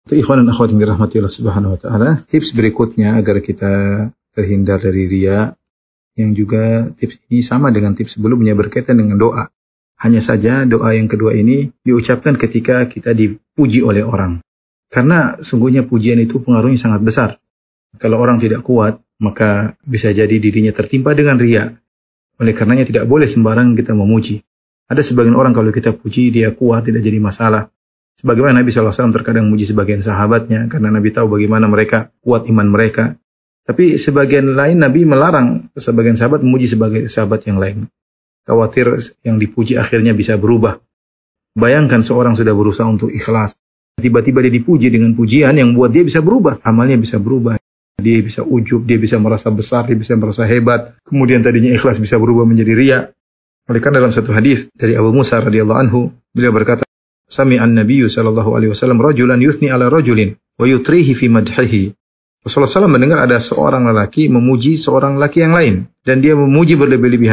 Ikhwan dan akhwat yang dirahmati Allah Subhanahu wa taala, tips berikutnya agar kita terhindar dari riya, yang juga tips ini sama dengan tips sebelumnya berkaitan dengan doa. Hanya saja doa yang kedua ini diucapkan ketika kita dipuji oleh orang. Karena sungguhnya pujian itu pengaruhnya sangat besar. Kalau orang tidak kuat, maka bisa jadi dirinya tertimpa dengan riya. Oleh karenanya tidak boleh sembarangan kita memuji. Ada sebagian orang kalau kita puji dia kuat, tidak jadi masalah. Sebagaimana Nabi SAW terkadang memuji sebagian sahabatnya, karena Nabi tahu bagaimana mereka kuat iman mereka. Tapi sebagian lain Nabi melarang sebagian sahabat memuji sebagai sahabat yang lain. Khawatir yang dipuji akhirnya bisa berubah. Bayangkan seorang sudah berusaha untuk ikhlas. Tiba-tiba dia dipuji dengan pujian yang buat dia bisa berubah. Amalnya bisa berubah. Dia bisa ujub, dia bisa merasa besar, dia bisa merasa hebat. Kemudian tadinya ikhlas bisa berubah menjadi riya. Oleh karena dalam satu hadis dari Abu Musa radhiyallahu anhu, beliau berkata, Sami'an Nabiyyu sallallahu alaihi wasallam rajulan yuthni ala rajulin wa yutrihi fi madhihi. Rasulullah SAW mendengar ada seorang lelaki memuji seorang lelaki yang lain dan dia memuji berlebih-lebihan.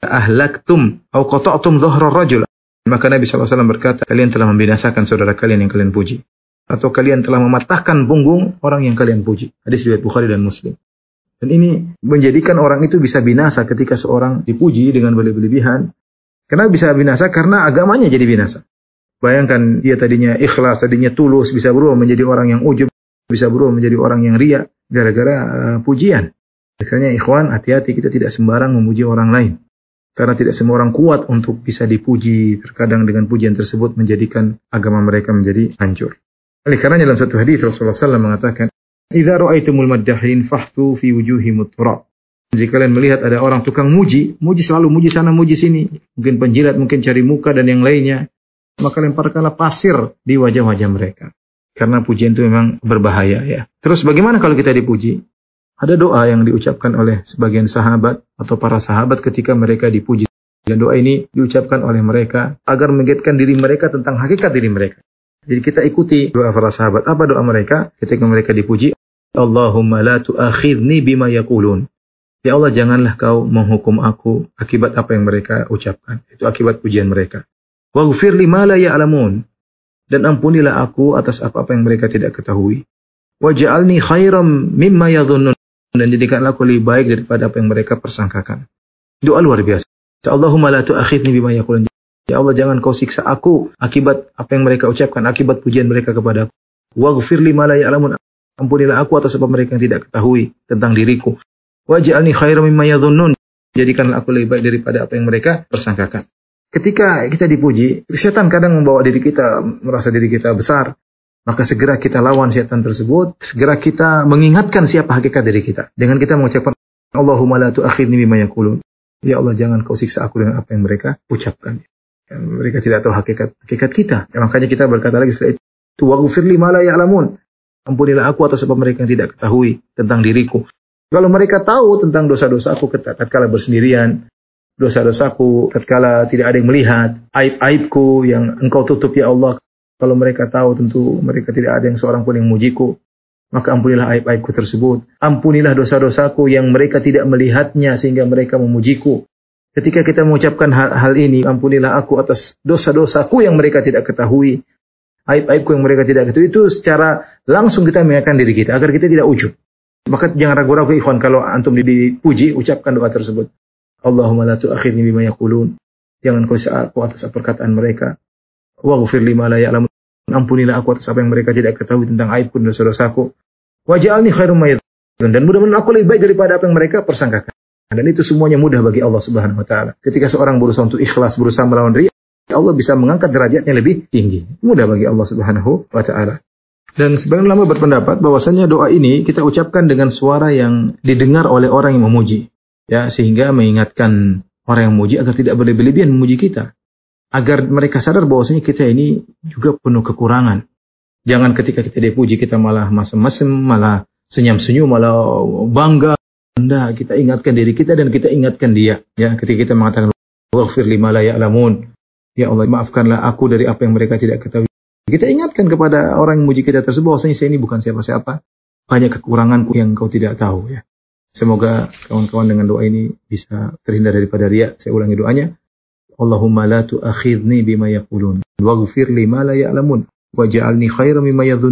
Ahlaktum au qata'tum dhahra rajul. Maka Nabi SAW berkata, kalian telah membinasakan saudara kalian yang kalian puji, atau kalian telah mematahkan punggung orang yang kalian puji. Hadis riwayat Bukhari dan Muslim. Dan ini menjadikan orang itu bisa binasa ketika seorang dipuji dengan berlebih-lebihan. Kenapa bisa binasa? Karena agamanya jadi binasa. Bayangkan dia tadinya ikhlas, tadinya tulus, bisa berubah menjadi orang yang ujub, bisa berubah menjadi orang yang riya, gara-gara pujian. Makanya ikhwan, hati-hati kita tidak sembarang memuji orang lain. Karena tidak semua orang kuat untuk bisa dipuji. Terkadang dengan pujian tersebut menjadikan agama mereka menjadi hancur. Oleh karenanya dalam satu hadis Rasulullah SAW mengatakan, "Idza ra'aitumul maddahin fahthu fi wujuhimut turab." Jika kalian melihat ada orang tukang muji selalu muji sana, muji sini, mungkin penjilat, mungkin cari muka dan yang lainnya, maka lemparkanlah pasir di wajah-wajah mereka. Karena pujian itu memang berbahaya ya. Terus bagaimana kalau kita dipuji? Ada doa yang diucapkan oleh sebagian sahabat atau para sahabat ketika mereka dipuji. Dan doa ini diucapkan oleh mereka agar mengingatkan diri mereka tentang hakikat diri mereka. Jadi kita ikuti doa para sahabat. Apa doa mereka ketika mereka dipuji? Allahumma la tu'akhidni bima yaqulun. Ya Allah, janganlah kau menghukum aku akibat apa yang mereka ucapkan. Itu akibat pujian mereka. Waghfir li ma la ya'lamun. Dan ampunilah aku atas apa-apa yang mereka tidak ketahui. Waj'alni khairam mimma yadhunnun. Dan jadikanlah aku lebih baik daripada apa yang mereka persangkakan. Doa luar biasa. Allahumma la tu'akhidni bima yaqulun. Ya Allah, jangan kau siksa aku akibat apa yang mereka ucapkan, akibat pujian mereka kepada aku. Waghfir li ma la ya'lamun. Ampunilah aku atas apa mereka yang tidak ketahui tentang diriku. Waj'alni khairam mimma yadhunnun. Jadikanlah aku lebih baik daripada apa yang mereka persangkakan. Ketika kita dipuji, setan kadang membawa diri kita, merasa diri kita besar. Maka segera kita lawan setan tersebut. Segera kita mengingatkan siapa hakikat diri kita. Dengan kita mengucapkan, Allahumma la tu'akhidni bima yaqulun. Ya Allah, jangan kau siksa aku dengan apa yang mereka ucapkan. Ya, mereka tidak tahu hakikat kita. Ya, makanya kita berkata lagi setelah itu, waghfir li ma la ya'lamun. Ampunilah aku atas apa mereka yang tidak ketahui tentang diriku. Kalau mereka tahu tentang dosa-dosaku tatkala bersendirian, dosa-dosaku tatkala tidak ada yang melihat, aib-aibku yang engkau tutup ya Allah. Kalau mereka tahu tentu mereka tidak ada yang seorang pun yang mujiku. Maka ampunilah aib-aibku tersebut. Ampunilah dosa-dosaku yang mereka tidak melihatnya sehingga mereka memujiku. Ketika kita mengucapkan hal ini, ampunilah aku atas dosa-dosaku yang mereka tidak ketahui. Aib-aibku yang mereka tidak ketahui. Itu secara langsung kita mengingatkan diri kita agar kita tidak ujub. Maka jangan ragu-ragu ikhwan, kalau antum dipuji, ucapkan doa tersebut. Allahumma la tu'akhidni bima yaqulun. Jangan kau siksa aku atas perkataan mereka. Waghfir li ma la ya'lamun. Ampunilah aku atas apa yang mereka tidak ketahui tentang aibku dan dosa-dosaku. Waj'alni khairum ma yadhunnun. Dan mudah-mudahan aku lebih baik daripada apa yang mereka persangkakan. Dan itu semuanya mudah bagi Allah Subhanahu wa taala. Ketika seorang berusaha untuk ikhlas, berusaha melawan riya, Allah bisa mengangkat derajatnya lebih tinggi. Mudah bagi Allah Subhanahu wa taala. Dan sebagian ulama berpendapat bahwasanya doa ini kita ucapkan dengan suara yang didengar oleh orang yang memuji. Ya, sehingga mengingatkan orang yang memuji agar tidak berlebih-lebihan memuji kita. Agar mereka sadar bahwasanya kita ini juga penuh kekurangan. Jangan ketika kita dipuji kita malah masem-masem, malah senyum-senyum, malah bangga. Anda kita ingatkan diri kita dan kita ingatkan dia. Ya, ketika kita mengatakan waghfir li ma la ya'lamun. Ya Allah, maafkanlah aku dari apa yang mereka tidak ketahui. Kita ingatkan kepada orang yang memuji kita tersebut bahwasanya saya ini bukan siapa-siapa. Banyak kekuranganku yang kau tidak tahu ya. Semoga kawan-kawan dengan doa ini bisa terhindar daripada riya. Saya ulangi doanya. Allahumma la tu'akhidni bima yaqulun waghfir li ma la ya'lamun waj'alni khairan mimma yadhunnun.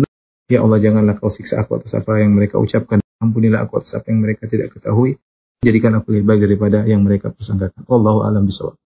Ya Allah, janganlah kau siksa aku atas apa yang mereka ucapkan. Ampunilah aku atas apa yang mereka tidak ketahui. Jadikan aku lebih baik daripada yang mereka persangkakan. Wallahu a'lam bishawab.